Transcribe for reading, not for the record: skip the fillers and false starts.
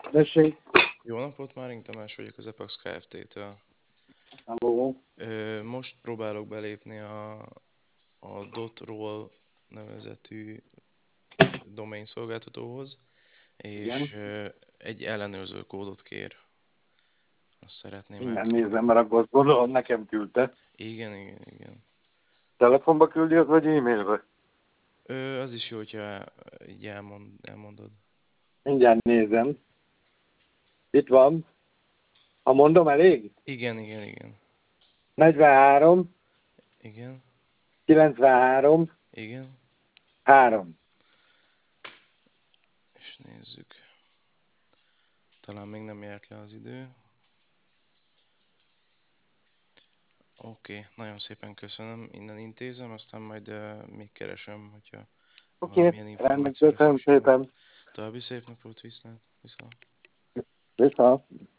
Tessék, Jó napot, Máring Tamás vagyok az Epax Kft-től. halló. Most próbálok belépni a .roll nevezetű domain szolgáltatóhoz, Igen, és egy ellenőrző kódot kér. Azt szeretném igen, nézem, elküldeni. mert akkor azt gondolom, nekem küldte. Igen. Telefonba küldi az, vagy e-mailbe? Az is jó, hogyha így elmondod. Mindjárt nézem. Itt van. Ha mondom, elég? Igen. 43, Igen, 93, igen. 3. És nézzük. Talán még nem járt le az idő. Oké, nagyon szépen köszönöm. Innen intézem, aztán majd még keresem, hogyha Oké, valamilyen rendben, információra köszönöm szükségem van. szépen. További szép napot, viszlát. Viszont. Viszont.